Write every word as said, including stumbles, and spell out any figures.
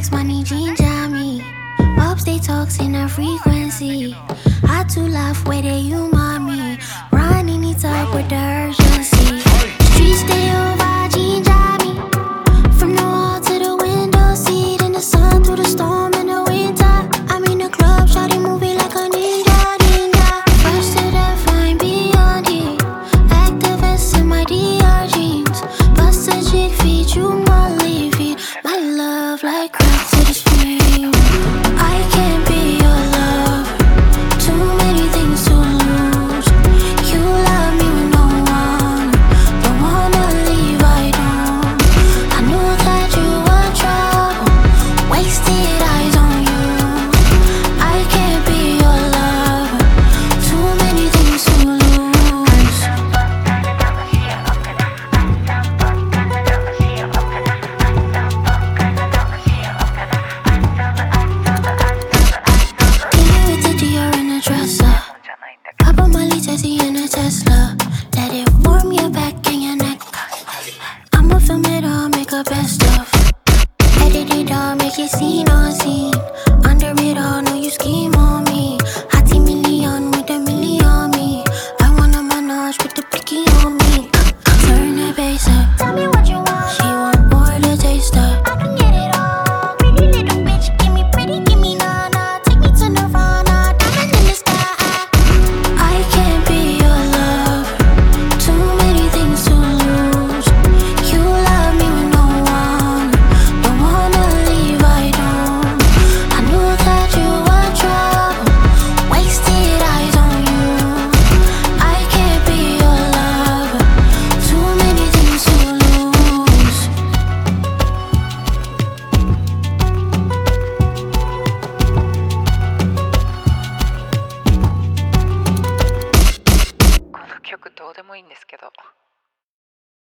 flex, money ginger me. Pops they talks in a frequency. Had to laugh where they humor me. Running it up with the urgency. Streets stay over ginger me. From the wall to the window seat, in the sun through the storm in the winter. I'm in the club, shawty moving like a ninja, ninja. Fresh to death, I'm beyond it. Activists in my D R jeans. Bust a jig feed, you my leave it. My love like crack to the stream. I can't be your love. Too many things to lose. You love me with no one. Don't wanna leave, I don't. I knew that you were trouble. Wasted eyes on you. I can't be your love. Too many things to lose. Dinner with the Dior in a dresser. Pop on Molly Tessie in a Tesla. Let it warm your back and your neck. I'ma film it all, make a best of. Edit it all, make it see no